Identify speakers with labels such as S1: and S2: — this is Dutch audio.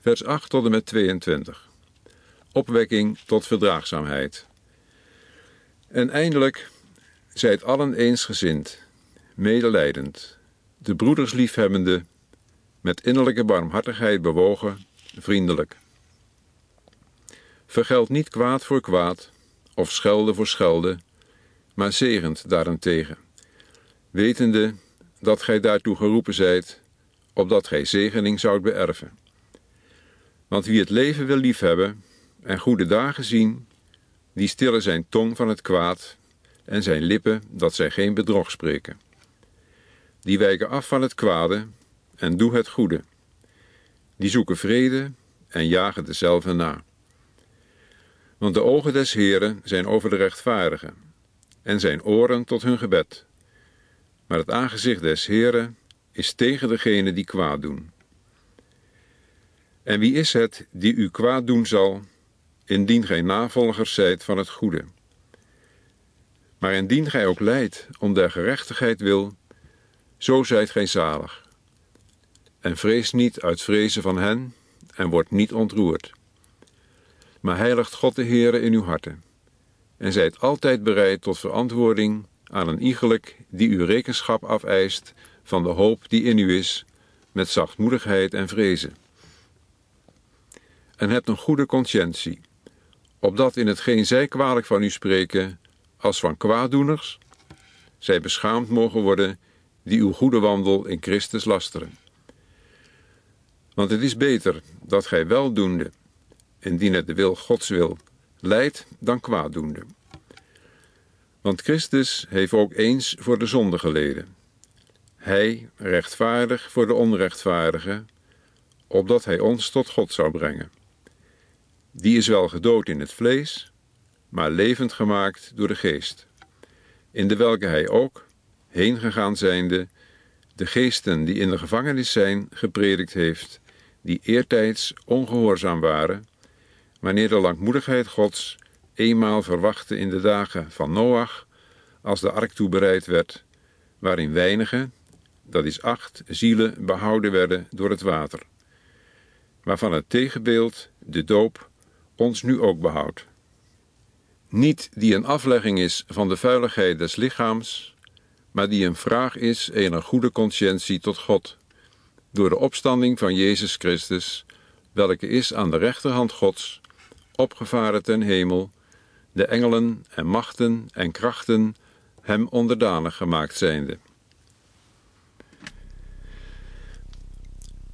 S1: Vers 8 tot en met 22. Opwekking tot verdraagzaamheid. En eindelijk, zijt allen eensgezind, medelijdend, de broeders liefhebbende, met innerlijke barmhartigheid bewogen, vriendelijk. Vergeld niet kwaad voor kwaad, of schelde voor schelde, maar zegent daarentegen, wetende dat gij daartoe geroepen zijt, opdat gij zegening zoudt beërven. Want wie het leven wil liefhebben en goede dagen zien, die stillen zijn tong van het kwaad en zijn lippen dat zij geen bedrog spreken. Die wijken af van het kwade en doen het goede. Die zoeken vrede en jagen dezelfde na. Want de ogen des Heeren zijn over de rechtvaardigen en zijn oren tot hun gebed. Maar het aangezicht des Heeren is tegen degenen die kwaad doen. En wie is het die u kwaad doen zal, indien gij navolgers zijt van het goede? Maar indien gij ook lijdt om der gerechtigheid wil, zo zijt gij zalig. En vrees niet uit vrezen van hen en wordt niet ontroerd. Maar heiligt God de Heere in uw harten en zijt altijd bereid tot verantwoording aan een iegelijk die u rekenschap afeist van de hoop die in u is, met zachtmoedigheid en vrezen. En hebt een goede consciëntie, opdat in hetgeen zij kwalijk van u spreken, als van kwaaddoeners, zij beschaamd mogen worden die uw goede wandel in Christus lasteren. Want het is beter dat gij weldoende, indien het de wil Gods wil, lijdt dan kwaaddoende. Want Christus heeft ook eens voor de zonde geleden. Hij rechtvaardig voor de onrechtvaardige, opdat hij ons tot God zou brengen. Die is wel gedood in het vlees, maar levend gemaakt door de geest, in de welke hij ook, heen gegaan zijnde, de geesten die in de gevangenis zijn, gepredikt heeft, die eertijds ongehoorzaam waren, wanneer de langmoedigheid Gods eenmaal verwachtte in de dagen van Noach, als de ark toebereid werd, waarin weinigen, dat is 8 zielen, behouden werden door het water, waarvan het tegenbeeld, de doop, ons nu ook behoudt. Niet die een aflegging is van de vuiligheid des lichaams, maar die een vraag is ener goede consciëntie tot God, door de opstanding van Jezus Christus, welke is aan de rechterhand Gods, opgevaren ten hemel, de engelen en machten en krachten hem onderdanig gemaakt zijnde.